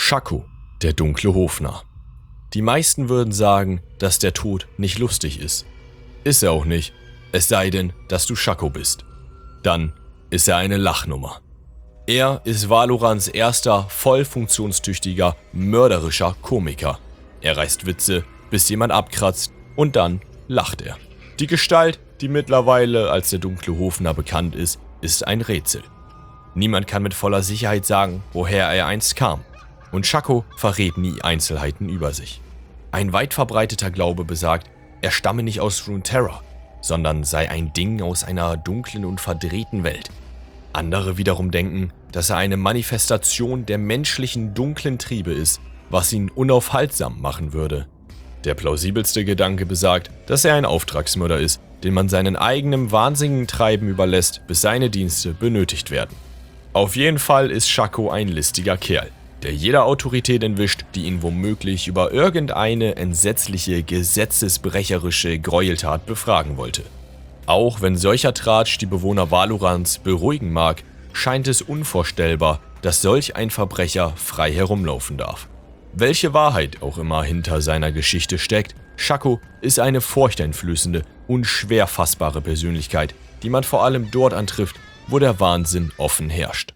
Shako, der dunkle Hofnarr. Die meisten würden sagen, dass der Tod nicht lustig ist. Ist er auch nicht, es sei denn, dass du Shako bist. Dann ist er eine Lachnummer. Er ist Valorants erster, voll funktionstüchtiger, mörderischer Komiker. Er reißt Witze, bis jemand abkratzt, und dann lacht er. Die Gestalt, die mittlerweile als der dunkle Hofnarr bekannt ist ein Rätsel. Niemand kann mit voller Sicherheit sagen, woher er einst kam. Und Shako verrät nie Einzelheiten über sich. Ein weit verbreiteter Glaube besagt, er stamme nicht aus Runeterra, sondern sei ein Ding aus einer dunklen und verdrehten Welt. Andere wiederum denken, dass er eine Manifestation der menschlichen dunklen Triebe ist, was ihn unaufhaltsam machen würde. Der plausibelste Gedanke besagt, dass er ein Auftragsmörder ist, den man seinen eigenen wahnsinnigen Treiben überlässt, bis seine Dienste benötigt werden. Auf jeden Fall ist Shako ein listiger Kerl, der jede Autorität entwischt, die ihn womöglich über irgendeine entsetzliche, gesetzesbrecherische Gräueltat befragen wollte. Auch wenn solcher Tratsch die Bewohner Valorants beruhigen mag, scheint es unvorstellbar, dass solch ein Verbrecher frei herumlaufen darf. Welche Wahrheit auch immer hinter seiner Geschichte steckt, Shako ist eine furchteinflößende und schwer fassbare Persönlichkeit, die man vor allem dort antrifft, wo der Wahnsinn offen herrscht.